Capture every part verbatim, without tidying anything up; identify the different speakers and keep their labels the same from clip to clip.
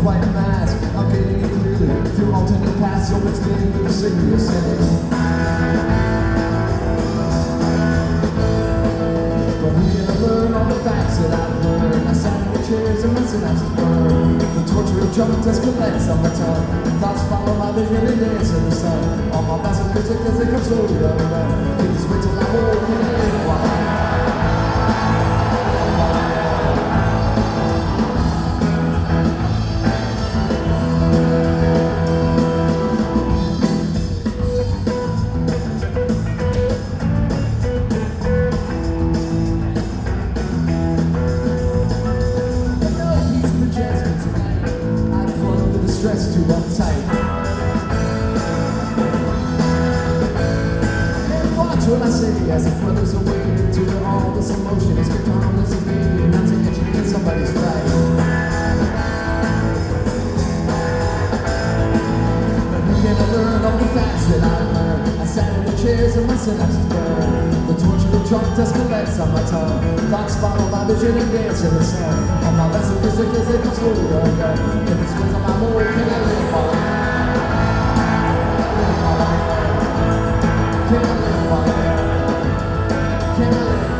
Speaker 1: quite a mask. I'm getting it clearly through alternate paths. So it's getting to the serious ending. But who can I learn all the facts that I've learned? I sat in the chairs and my synapses burn. The torture of junk just collects on my tongue. Thoughts follow my vision and dance in the sun. All my massive physics as they come slowly undone. Please wait till I'm old and I live while stress too uptight. And watch what I say as it flutters away to where all this emotion is kept harmless and me, not to educate somebody's fight. But who can I learn all the facts that I learned? I sat in the chairs and my synapses burned. The torture of chalk dust collects on my tongue. Thoughts follow my vision and dance in the sun. All my lessons physics as they come slowly undone. If it's with my more, can I live on? Can I live on? Can I live on?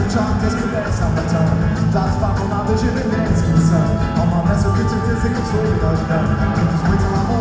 Speaker 1: chalk as caress on my tongue. Thoughts follow my vision and dance in the sun. All my mess of pictures is a control of none. Just wait till I'm